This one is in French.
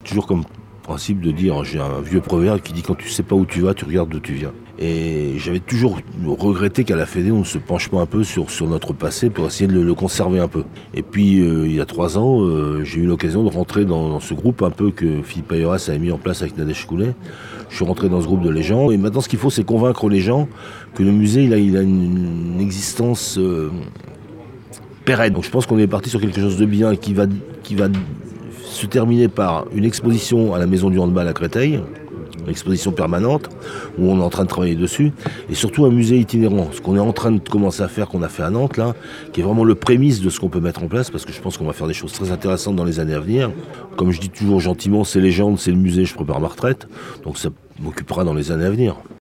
toujours comme principe de dire, j'ai un vieux proverbe qui dit quand tu sais pas où tu vas, tu regardes d'où tu viens. Et j'avais toujours regretté qu'à la Fédé, on ne se penche pas un peu sur notre passé pour essayer de le conserver un peu. Et puis, il y a 3 ans, j'ai eu l'occasion de rentrer dans ce groupe un peu que Philippe Ayras avait mis en place avec Nadège Coulet. Je suis rentré dans ce groupe de légende. Et maintenant, ce qu'il faut, c'est convaincre les gens que le musée, il a une existence pérenne. Donc je pense qu'on est parti sur quelque chose de bien qui va se terminer par une exposition à la Maison du Handball à Créteil, une exposition permanente, où on est en train de travailler dessus, et surtout un musée itinérant, ce qu'on est en train de commencer à faire, qu'on a fait à Nantes, là, qui est vraiment le prémisse de ce qu'on peut mettre en place, parce que je pense qu'on va faire des choses très intéressantes dans les années à venir. Comme je dis toujours gentiment, c'est légende, c'est le musée, je prépare ma retraite, donc ça m'occupera dans les années à venir.